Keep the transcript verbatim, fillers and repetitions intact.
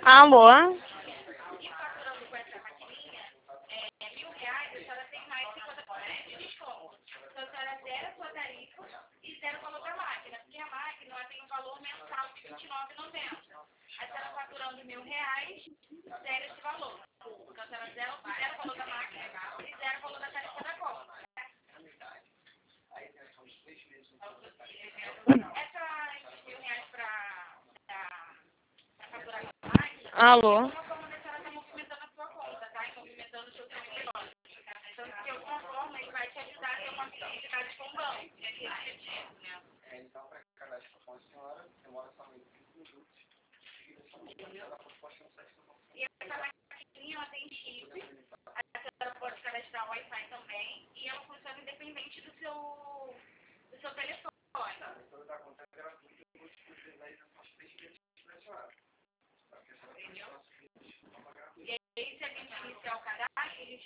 Alô? E faturando com essa maquininha, é, mil reais, a senhora tem mais cinquenta por cento de desconto. Então, a senhora zera a sua tarifa e zera o valor da máquina, porque a máquina ela tem um valor mensal de vinte e nove reais e noventa centavos. A senhora faturando mil reais, zera esse valor. Então, a senhora zera, zera o valor da máquina e zera o valor da tarifa da compra. Essa mil reais para faturar com a máquina, Alô? é uma forma da senhora estar movimentando a sua conta, tá? E movimentando o seu negócio. Então, de alguma forma, ele vai te ajudar a ter uma visibilidade com o banco. É esse objetivo, né? É, então, para cadastrar com a senhora, demora somente cinco minutos. E essa maquininha, ela tem chip. A senhora pode cadastrar o Wi-Fi também. E ela funciona independente do seu, do seu telefone. A leitura da conta é gratuita, eu vou disponibilizar aí nas três vezes para a senhora. Entendeu? E